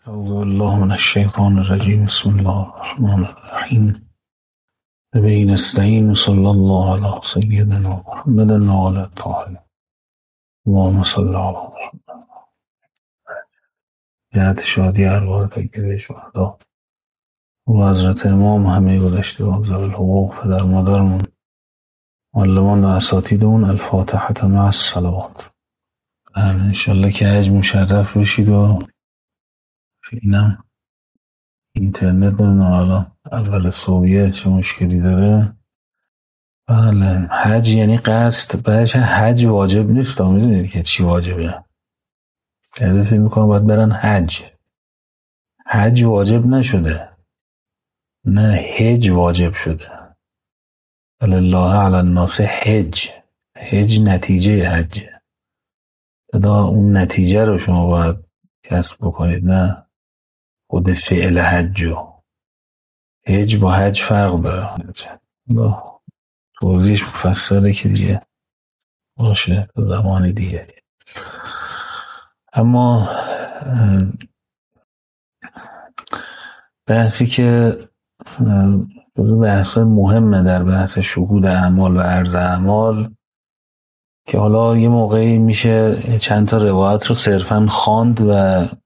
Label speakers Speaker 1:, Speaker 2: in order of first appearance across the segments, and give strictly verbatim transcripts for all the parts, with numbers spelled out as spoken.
Speaker 1: أعوذ بالله من الشيطان الرجيم. بسم الله الرحمن الرحيم. به نستعين. صلى الله على سيدنا محمد وعلى آله. اللهم صل على محمد. جهت شادی ارواح تکبیر شهدا و حضرت امام همه گذشته و ذوی الحقوق، پدر مادرمون، معلمان و اساتیدمون، الفاتحة مع الصلوات. انشالله که حج مشرف بشید و اینم اینترنت نمیدونم الان اول صبحیه چه مشکلی داره. بله، حج یعنی قصد. بعدش حج واجب نیست. میدونید که چی واجبه؟ یعنی فکر میکنم باید برن حج. حج واجب نشده، نه حج واجب شده. الله علی الناس حج. حج نتیجه حجه. ادا اون نتیجه رو شما باید کسب بکنید، نه خود فعل حجو. حج با حج فرق داره. با توضیحش مفصله که دیگه باشه تو زمان دیگه. اما بحثی که جزو بحث مهمه در بحث شهود اعمال و عرض اعمال، که حالا یه موقعی میشه چند تا روایت رو صرفاً خواند و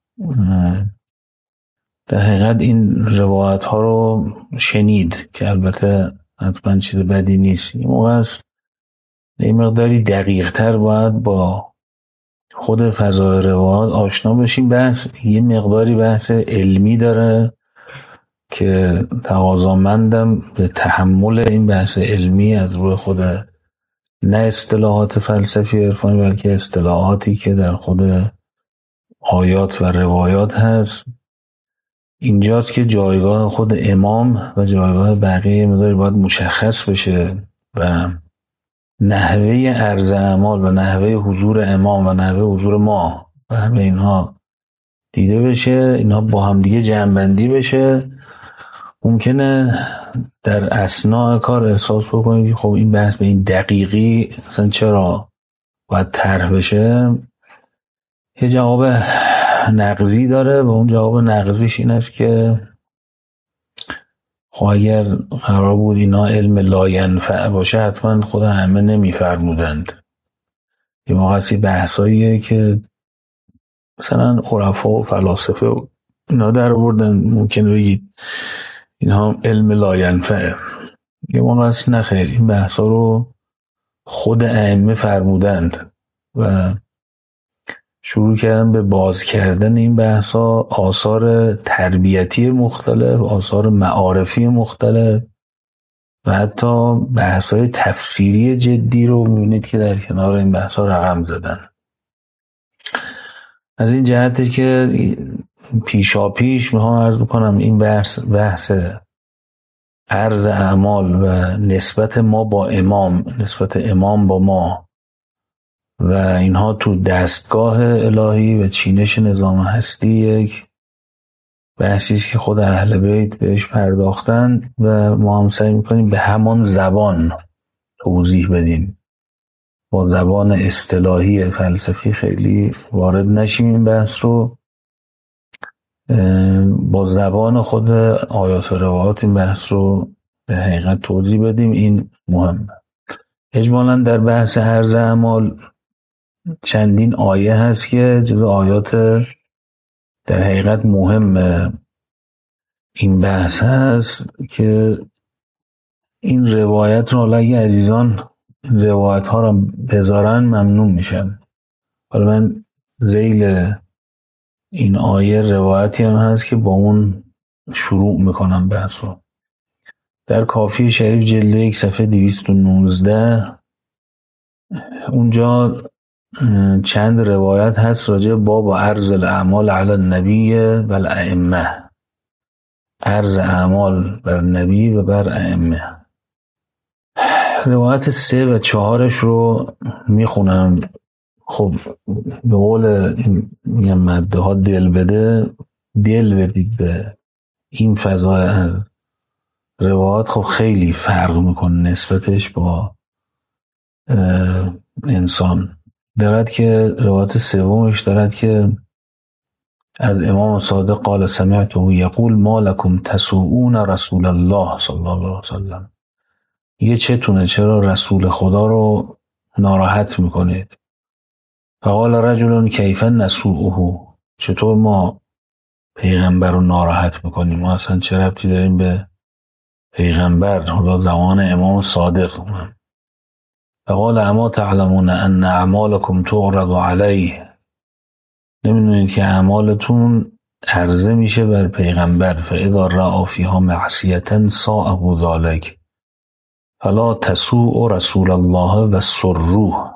Speaker 1: در حقیقت این روایت ها رو شنید، که البته حتما چیز بدی نیست. یه موقع است یه مقداری دقیق تر باید با خود فضای روایات آشنا بشیم. بحث یه مقداری بحث علمی داره که تقاضامندم به تحمل این بحث علمی از روی خود نه اصطلاحات فلسفی عرفانی، بلکه اصطلاحاتی که در خود آیات و روایات هست. اینجاست که جایگاه خود امام و جایگاه بقیه مقداری باید مشخص بشه و نحوه عرض اعمال و نحوه حضور امام و نحوه حضور ما و همه اینها دیده بشه، اینها با هم دیگه جمع‌بندی بشه. ممکنه در اثناء کار احساس بکنید خب این بحث به این دقیقی اصلا چرا باید طرح بشه. یه جواب نقضی داره و اون جواب نقضیش این است که خب اگر قرار بود اینا علم لاینفع باشه حتما خود همه نمیفرمودند. یه موقعی بحثاییه که مثلا عرفا و فلاسفه و اینا در بردن، ممکنه بگید اینها علم لاینفعه. یه موقعی نخیر، این بحثا رو خود ائمه فرمودند و شروع کردن به باز کردن این بحثا، آثار تربیتی مختلف، آثار معارفی مختلف و حتی بحثای تفسیری جدی رو می‌بینید که در کنار این بحثا رقم زدن. از این جهته که پیشا پیش میخوام عرض بکنم این بحث بحث عرض اعمال و نسبت ما با امام، نسبت امام با ما و اینها تو دستگاه الهی و چینش نظام هستی یک بحثی است که خود اهل بیت بهش پرداختن و ما هم سعی میکنیم به همان زبان توضیح بدیم. با زبان اصطلاحی فلسفی خیلی وارد نشیم این بحث رو، با زبان خود آیات و روایات این بحث رو به حقیقت توضیح بدیم. این مهمه. اجمالاً در بحث عرض اعمال چندین آیه هست که جزو آیات در حقیقت مهم این بحث هست که این روایت رو اگه عزیزان این روایت ها رو بذارن ممنون میشن. حالا من ذیل این آیه روایتی هم هست که با اون شروع میکنم بحث رو. در کافی شریف جلد یک صفحه دویست و نوزده اونجا چند روایت هست راجع باب عرض الاعمال علی النبی و الائمه، عرض اعمال بر نبی و بر ائمه. روایت سه و چهارش رو میخونم. خب به قول این مده ها دل بده، دل بدید به این فضای روایت. خب خیلی فرق میکنه نسبتش با انسان. دارد که روایت سومش دارد که از امام صادق قال سمعته یقول ما لکم تسوؤون رسول الله صلی الله علیه وسلم، یه چتونه چرا رسول خدا رو ناراحت میکنید؟ فقال رجل کیف نسوؤه، چطور ما پیغمبر رو ناراحت میکنیم؟ ما اصلا چه ربطی داریم به پیغمبر؟ حالا زمان امام صادق. فقال اما تعلمون ان اعمالکم تعرض علیه، نمیدونید که اعمالتون عرضه میشه بر پیغمبر؟ فاذا رأى فیها معصیة ساءه ذلک فلا تسوء رسول الله و سروه.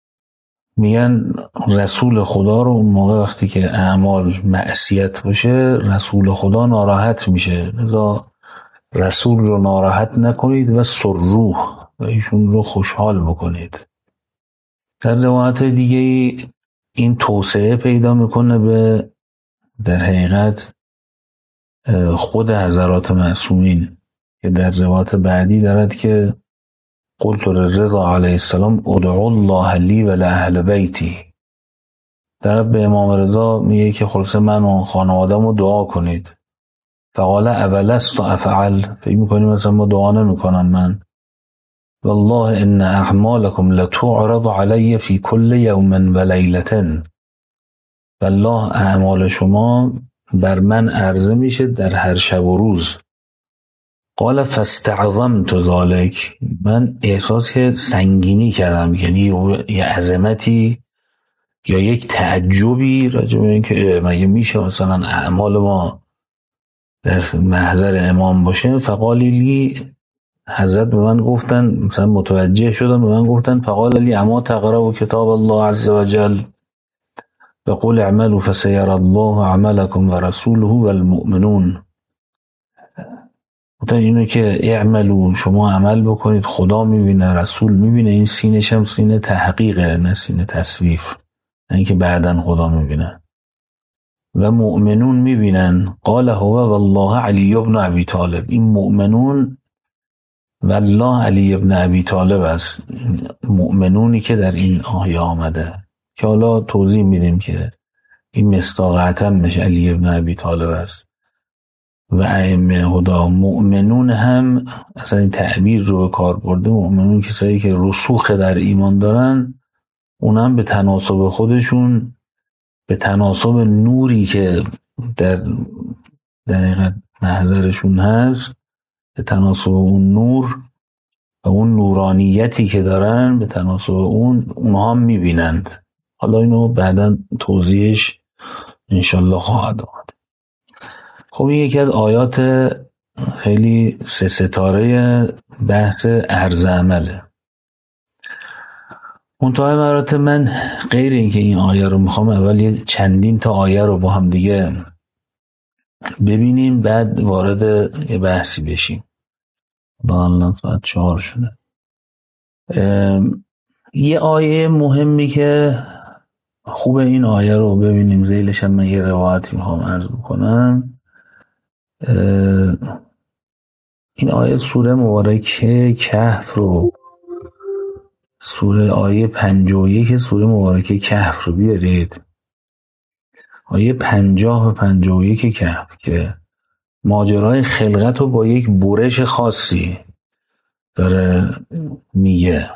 Speaker 1: میگن رسول خدا رو اون موقع وقتی که اعمال معصیت باشه رسول خدا ناراحت میشه، لذا رسول رو ناراحت نکنید و سروه، و ایشون رو خوشحال بکنید. در روایت دیگه این توسعه پیدا میکنه به در حقیقت خود حضرات معصومین که در روایت بعدی دارد که قلت للرضا علیه السلام ادعو الله لی و لأهل بیتی، در به امام رضا میگه که خلاص من و خانوادم رو دعا کنید. فقال اولست افعل، فکر میکنی مثلا ما دعا نمیکنم من؟ والله ان اعمالکم لتعرض علی فی کل یوم و لیلة، والله اعمال شما بر من عرضه میشه در هر شب و روز. قال فاستعظمت ذلك، من احساس که سنگینی کردم، یعنی یه عظمتی یا یک تعجبی راجع به این که مگه میشه مثلا اعمال ما در محضر امام باشه. فقالی لی، حضرت به من گفتن، مثلا متوجه شدم، به من گفتن فقال لی اما تقرأ کتاب الله عز وجل و قل اعملوا فسيرى الله عملكم و رسوله و المؤمنون. گفتن اینو که اعملوا، شما عمل بکنید، خدا میبینه، رسول میبینه. این سینش هم سینه تحقیقه، نه سینه تصویف، نه اینکه بعدن خدا میبینه. و مؤمنون میبینن. قال هو والله علی ابن ابی طالب، این مؤمنون والله علی ابن ابی طالب است، مؤمنونی که در این آیه آمده که حالا توضیح میدیم که این مصداقاً میشه علی ابن ابی طالب است. و ائمه هدا مؤمنون هم اصلا این تعبیر رو به کار برده، مؤمنون کسایی که رسوخ در ایمان دارن، اونم به تناسب خودشون، به تناسب نوری که در دقیقت محضرشون هست، به تناسب اون نور و اون نورانیتی که دارن، به تناسب اون اونها هم میبینند. حالا اینو بعداً توضیحش انشالله خواهد آمد. خب این یکی از آیات خیلی سه ستاره بحث عرض عمله. منتهای مراتب من غیر این که این آیه رو میخوام اول یه چندین تا آیه رو با هم دیگه ببینیم، بعد وارد یه بحثی بشیم. با الان ساعت چهار شده. یه آیه مهمی که خوب این آیه رو ببینیم، ذیلش هم من یه روایتی میخوام عرض بکنم. این آیه سوره مبارکه کهف رو، سوره آیه پنجاه و یک سوره مبارکه کهف رو بیارید. آیه پنجاه و پنجاه و یک کهف که ماجرای خلقت رو با یک برش خاصی داره میگه.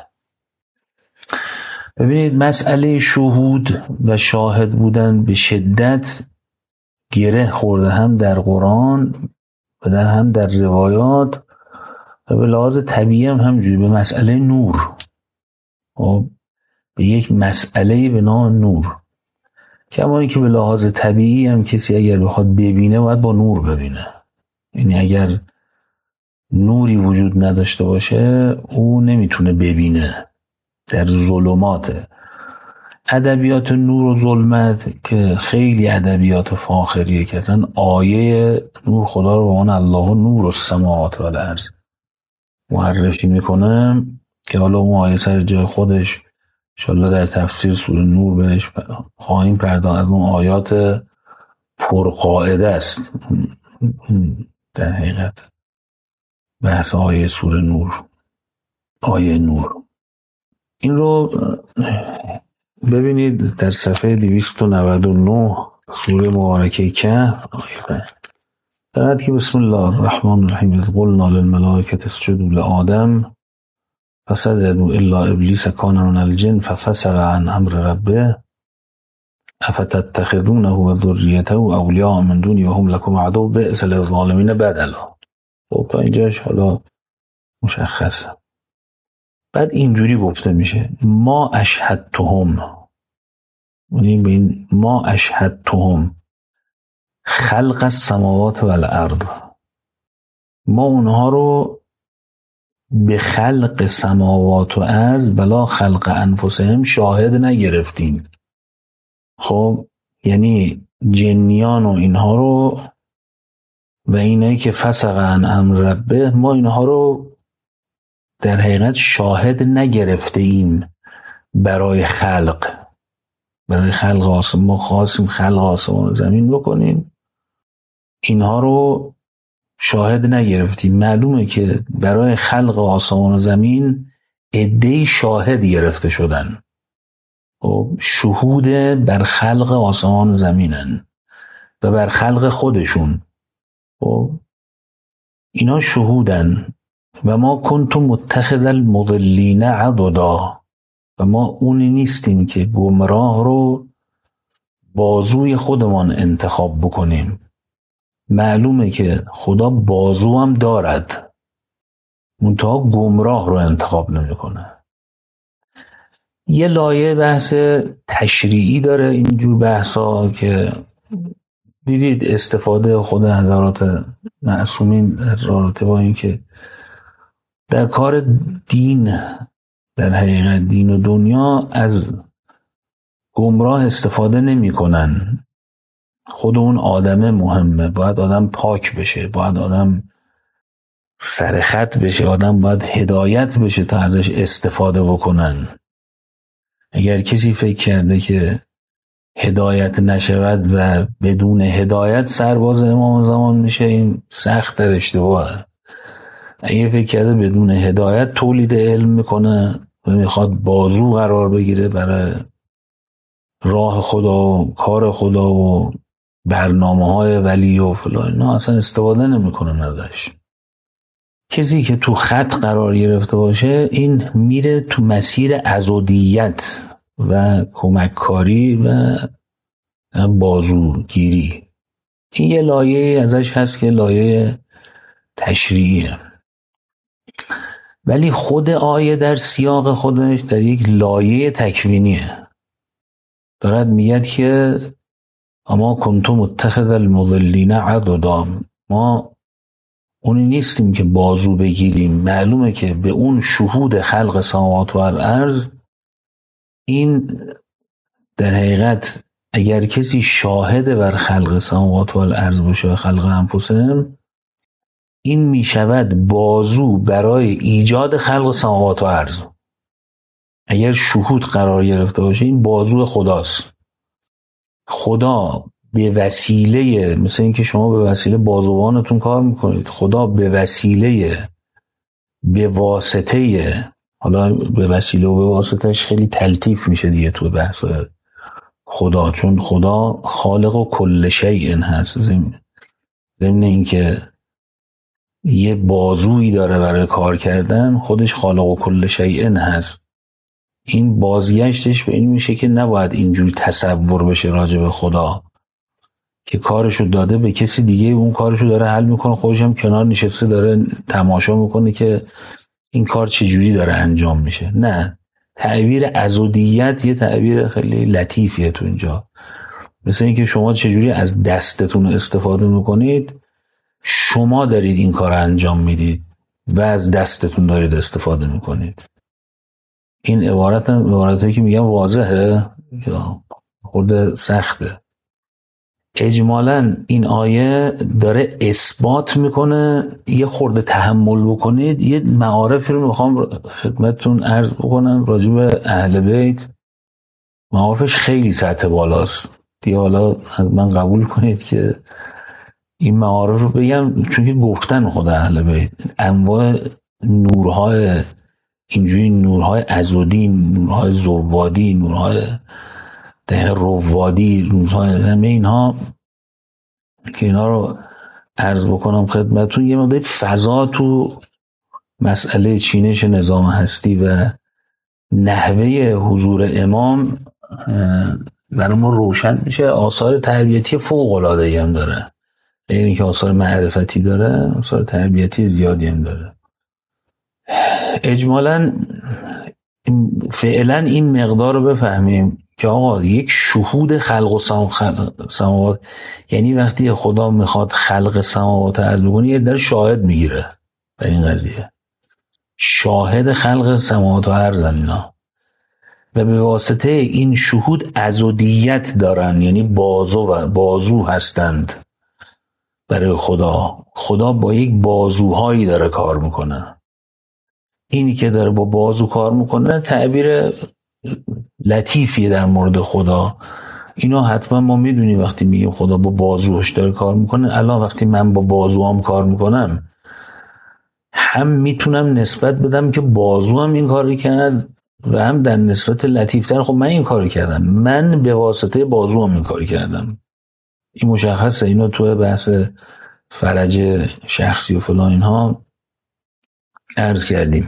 Speaker 1: ببینید مسئله شهود و شاهد بودن به شدت گره خورده، هم در قرآن و در هم در روایات، و به لحاظ طبیعی هم همجوری به مسئله نور، و به یک مسئله به نام نور. کما اینکه به لحاظ طبیعی هم کسی اگر بخواد ببینه باید با نور ببینه، یعنی اگر نوری وجود نداشته باشه او نمیتونه ببینه، در ظلمات. ادبیات نور و ظلمت که خیلی ادبیات فاخریه که اصلا آیه نور خدا رو به عنوان الله نور السماوات و الارض معرفی میکنه، که حالا اون آیه سر جای خودش انشالله در تفسیر سوره نور بهش خواهیم پرداخت. از اون آیات پرقاعده است در حقیقت بحث آیه سوره نور، آیه نور. این رو ببینید در صفحه دویست و نود و نه سوره مبارکه کهف آیه دارد که بسم الله الرحمن الرحیم اذ قلنا للملائکة اسجدوا لآدم فسجدوا الا ابلیس کان من الجن ففسق عن امر ربه افتتخذونه و ذریته اولیاء من دونی و هم لکم عدو بئس للظالمین بدلا. خب تا اینجاش حالا مشخصه. بعد اینجوری گفته میشه ما اشهدتهم، یعنی ببین ما اشهدتهم خلق السماوات والارض، ما اونها رو به خلق سماوات و ارض بلا خلق انفسهم شاهد نگرفتیم. خب یعنی جنیان و اینها رو و اینایی که فسق عن امر ربه ما اینها رو در حقیقت شاهد نگرفته ایم برای خلق برای خلق آسمان. ما خواستیم خلق آسمان و زمین بکنیم، اینها رو شاهد نگرفتیم. معلومه که برای خلق آسمان و زمین عده‌ای شاهد گرفته شدن، خب شهود بر خلق آسمان و زمینن و بر خلق خودشون. خب اینا شهودن و ما کنتم متخذ المضلین عضدا، و ما اونی نیستیم که گمراه رو بازوی خودمان انتخاب بکنیم. معلومه که خدا بازو هم دارد، منتها گمراه رو انتخاب نمیکنه. یه لایه بحث تشریعی داره اینجور بحثا که دیدید استفاده خود حضرات معصومین در رابطه با این که در کار دین، در حقیقت دین و دنیا، از گمراه استفاده نمی کنن. خود اون آدم مهمه، باید آدم پاک بشه، باید آدم سرخط بشه، آدم باید هدایت بشه تا ازش استفاده بکنن. اگر کسی فکر کرده که هدایت نشود و بدون هدایت سرباز امام زمان میشه، این سخت در اشتباهه. اگه فکر کرده بدون هدایت تولید علم میکنه و میخواد بازو قرار بگیره برای راه خدا و کار خدا و برنامه های ولی و فلان، نه اصلا استفاده نمیکنه ازش. کسی که تو خط قرار گرفته باشه این میره تو مسیر عضدیت و کمککاری و بازوگیری. این یه لایه ازش هست که لایه تشریعیه، ولی خود آیه در سیاق خودش در یک لایه تکوینیه. دارد میگه که اما کنتم متخذ المضلین عضدا، ما اونی نیستیم که بازو بگیریم. معلومه که به اون شهود خلق سماوات و الارض، این در حقیقت اگر کسی شاهد بر خلق سماوات و الارض باشه و خلق انفسهم، این میشود بازو برای ایجاد خلق سماوات و ارض. اگر شهود قرار گرفته باشه این بازو خداست. خدا به وسیله، مثل اینکه شما به وسیله بازوانتون کار میکنید، خدا به وسیله، به واسطه، حالا به وسیله و به واسطهش خیلی تلطیف میشه دیگه تو بحث خدا، چون خدا خالق و کل شیء هست. ضمن اینکه یه بازویی داره برای کار کردن، خودش خالق و کل شیء هست. این بازگشتش به این میشه که نباید اینجوری تصور بشه راجع به خدا که کارشو داده به کسی دیگه، اون کارشو داره حل میکنه، خودش هم کنار نشسته داره تماشا میکنه که این کار چجوری داره انجام میشه. نه، تعبیر عضدیت یه تعبیر خیلی لطیفیه تو اینجا. مثل اینکه شما چجوری از دستتون استفاده میکنید، شما دارید این کار انجام میدید و از دستتون دارید استفاده میکنید. این عبارت هم عبارتایی که میگم واضحه یا خورده سخته. اجمالاً این آیه داره اثبات میکنه. یه خورده تحمل بکنید، یه معارفی رو میخوام خدمتتون عرض بکنم راجع به اهل بیت. معارفش خیلی سطح بالاست دیگه، حالا من قبول کنید که این معارف رو بگم، چون که گفتن خود اهل بیت انواع نورهای اینجوری، نورهای عضدی، نورهای زوادی، نورهای ده روادی، همه اینها که اینا رو عرض بکنم خدمتون، یه مقدار فضا تو مسئله چینش نظام هستی و نحوه حضور امام برای ما روشن میشه. آثار تربیتی فوق العاده هم داره، غیر اینکه آثار معرفتی داره، آثار تربیتی زیادی هم داره. اجمالاً فعلا این مقدار رو بفهمیم که آقا یک شهود خلق و سماوات، یعنی وقتی خدا میخواد خلق سماوات عرض بکنه یه در شاهد میگیره به این قضیه، شاهد خلق سماوات و عرض اینا، و به واسطه این شهود عضدیت دارن، یعنی بازو و بازو هستند برای خدا. خدا با یک بازوهایی داره کار میکنه. اینی که داره با بازو کار میکنه تعبیر لطیفیه در مورد خدا. اینا حتما ما میدونیم وقتی میگیم خدا با بازوش داره کار میکنه. الان وقتی من با بازوام کار میکنم هم میتونم نسبت بدم که بازوام این کاری کرد و هم در نسبت لطیفتر خب من این کاری کردم، من به واسطه بازوام این کاری کردم. این مشخصه، اینو تو بحث فرج شخصی و فلان اینها عرض کردیم.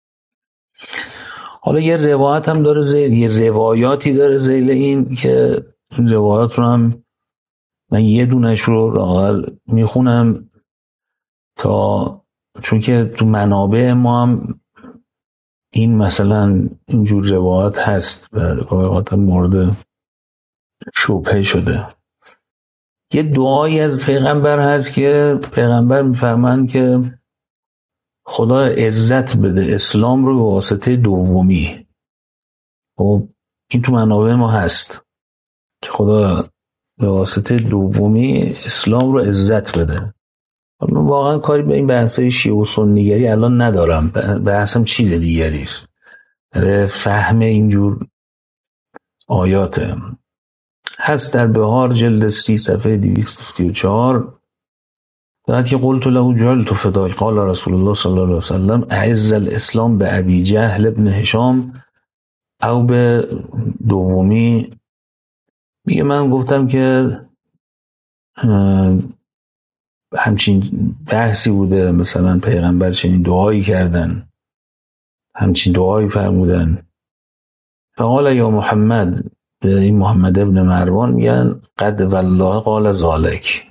Speaker 1: حالا یه روایت هم داره زیل، یه روایاتی داره زیل این که این روایات رو هم من یه دونش رو راقل میخونم تا، چون که تو منابع ما هم این مثلا اینجور روایات هست و روایات هم مورد شبهه شده. یه دعایی از پیغمبر هست که پیغمبر میفرمند که خدا عزت بده اسلام رو به واسطه دومی. و این تو منابع ما هست که خدا به واسطه دومی اسلام رو عزت بده. من واقعا کاری به این بحثای شیعه و سنیگری الان ندارم، بحثم چیز دیگری است، برای فهم اینجور آیاته. هست در بهار جلد سی صفحه دویست و سی و چهار دارد که قلت له جعلت فداک قال رسول الله صلی الله علیه وسلم اعز الاسلام به ابی جهل ابن هشام او به دومی. میگه من گفتم که همچین بحثی بوده، مثلا پیغمبر چنین دعایی کردن، همچین دعایی فرمودن. فقال یا محمد، به این محمد ابن مروان میگن قد والله قال ذالک،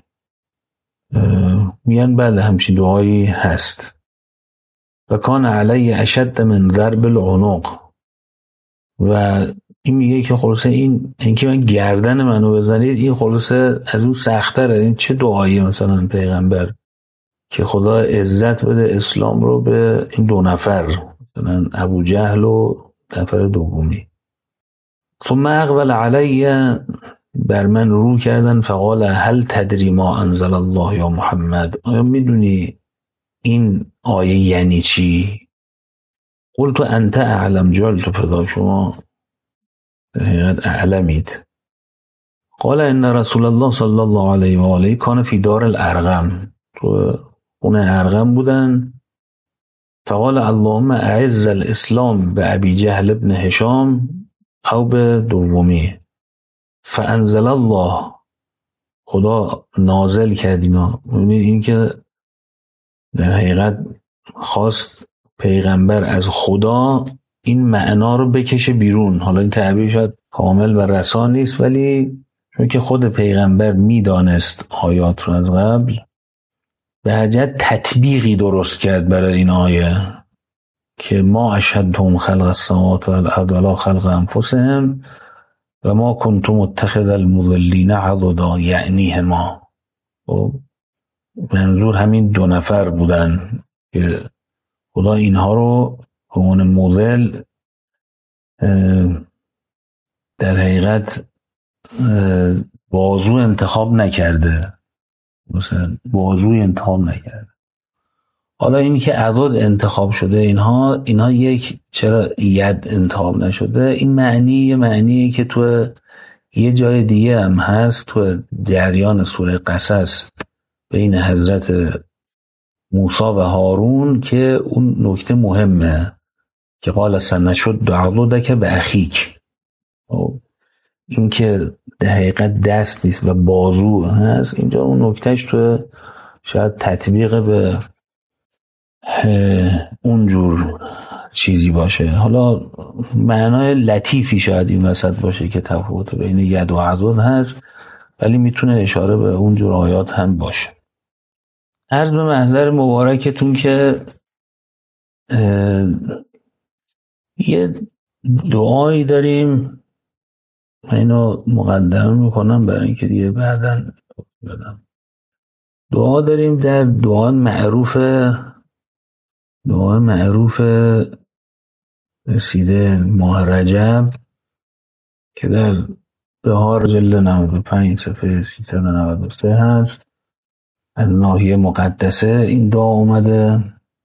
Speaker 1: میگن بله همچین دعایی هست. و کان علی اشد من ضرب العنق، و این میگه که خلاصه این اینکه من گردن منو بزنید این خلاصه از اون سخت‌تره. این چه دعایی مثلا پیغمبر که خدا عزت بده اسلام رو به این دو نفر، مثلا ابو جهل و نفر دومی. ثم اقبل علی، بر من رو کردن، فقال هل تدری ما انزل الله یا محمد، آیا میدونی این آیه یعنی چی؟ قلت انت اعلم جعلت فداک، شما حقیقت اعلمید. قال ان رسول الله صلی الله علیه و آله کان فی دار الارقم، تو خونه ارقم بودن. فقال اللهم اعز الاسلام به ابی جهل ابن هشام او به دومی. فانزل الله، خدا نازل کرد اینا. این که در حقیقت خواست پیغمبر از خدا این معنا رو بکشه بیرون. حالا این تعبیر شاید کامل و رسا نیست، ولی چون که خود پیغمبر میدانست آیات رو از قبل، به حاجت تطبیقی درست کرد برای این آیه که ما اشهدتهم خلق السماوات والارض ولا خلق انفسهم و ما کنتم متخذ المضلین عضدا، یعنی ما. منظور همین دو نفر بودن که خدا اینها رو به عنوان مضل در حقیقت بازو انتخاب نکرده، مثلا بازوی انتخاب نکرده. حالا اینی که عضد انتخاب شده اینها اینها یک، چرا ید انتخاب نشده؟ این معنی یه معنیه که تو یه جای دیگه هم هست، تو جریان سوره قصص بین حضرت موسی و هارون، که اون نکته مهمه که قال سنشد عضدک به اخیک. این که در حقیقت دست نیست و بازو هست، اینجا اون نکتهش تو شاید تطبیق به اونجور چیزی باشه. حالا معنای لطیفی شاید این وسط باشه که تفاوت بین ید و عضد هست، ولی میتونه اشاره به اونجور آیات هم باشه. عرض به محضر مبارکتون که یه دعایی داریم، اینو مقدمه میکنم برای اینکه دیگه بعداً بدم. دعا داریم در دعا معروف دعا معروف رسیده ماه رجب که در بهار جلد نود و پنج صفحه سیصد و نود و سه هست. از ناحیه مقدسه این دعا اومده.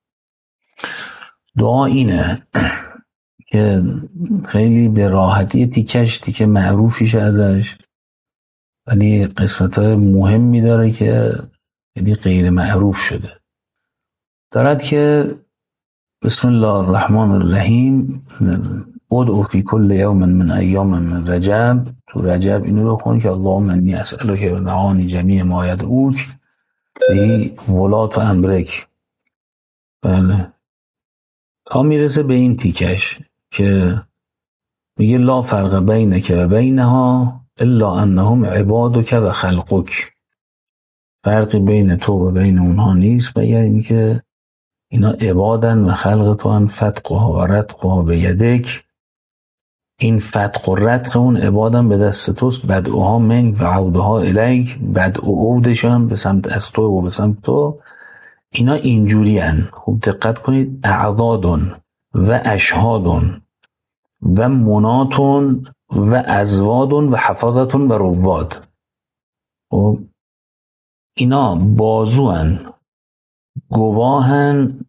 Speaker 1: دعا اینه که خیلی به راحتی تیکش تیکه معروفیش ازش، ولی قسمت‌های مهمی داره که یعنی غیر معروف شده. دارد که بسم الله الرحمن الرحیم ادعو فی کل یوم من ایام من رجب. تو رجب اینو بخون که اللهم انی اسألک بمعانی جمیع ما یدعوک به ولات و امرک. بله، تا میرسه به این تیکش که میگه لا فرق بینک و بینها الا انهم عبادک و خلقک. فرقی بین تو و بین اونها نیست مگر اینکه اینا عبادن و خلق تو ان فتقها و رتقها به یدک. این فتق و رتق اون عبادن به دست توست، بدعوها منک و عودها الیک. بدعو عودشان به سمت از تو و به سمت تو. اینا اینجوری هن. خوب دقت کنید. اعضادون و اشهادون و مناتون و ازوادون و حفاظتون و رواد. خب اینا بازوان، گواهن،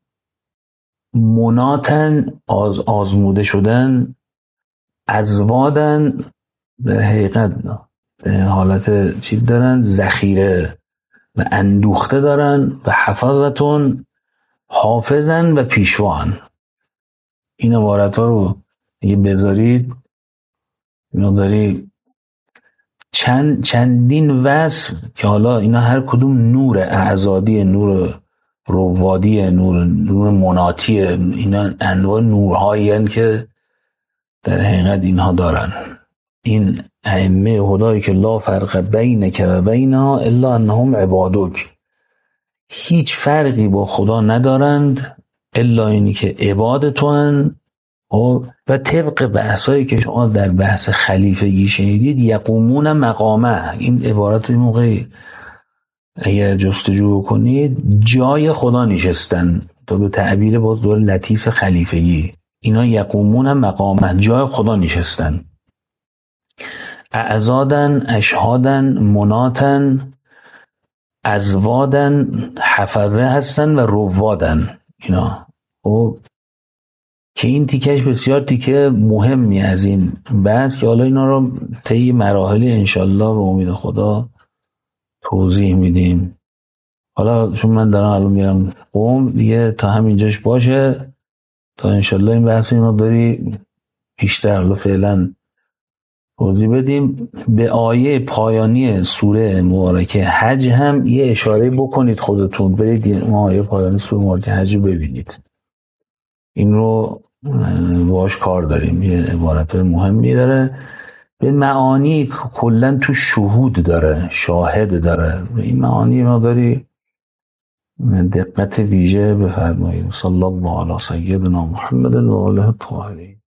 Speaker 1: مناتن آز آزموده شدن، ازوادن در حقیقت حالت چیز دارن، ذخیره و اندوخته دارن، و حفاظتون حافظن و پیشوان. این عبارت ها رو اگه بذارید مقداری چند چندین وصف که حالا اینا هر کدوم نور اعزادی، نور روادی، نور نور مناتی، اینا انواع نورهایی هستند که در حقیقت اینها دارن. این ائمه هدایی که لا فرق بینک و بینها الا انهم عبادک، هیچ فرقی با خدا ندارند الا اینی که عباد تو هن. و طبق بحثایی که شما در بحث خلیفگی شنیدید، یقومون مقامه، این عبارت این موقعی اگر جستجو کنید جای خدا نشستن، تا به تعبیر باز دور لطیف خلیفگی. اینا یقومون مقامه، جای خدا نشستن. اعزادن، اشهادن، مناتن، ازوادن، حفظه هستن و روادن. اینا خب که این تیکش بسیار تیکه مهمی از این بحث که حالا اینا رو طی مراحلی انشالله به امید خدا توضیح میدیم. حالا چون من دارم الان میرم قم دیگه، تا همینجاش باشه تا انشالله این بحث اینا داری بیشتر حالا فعلا توضیح بدیم. به آیه پایانی سوره مبارکه حج هم یه اشاره بکنید خودتون، برید اون آیه پایانی سوره مبارکه حج ببینید. این رو باش کار داریم، یه عبارت مهمی داره، به معانی کلن تو شهود داره، شاهد داره. این معانی ما داری دقت ویژه بفرمایید. صلی الله علی سیدنا محمد و آله الطاهرین.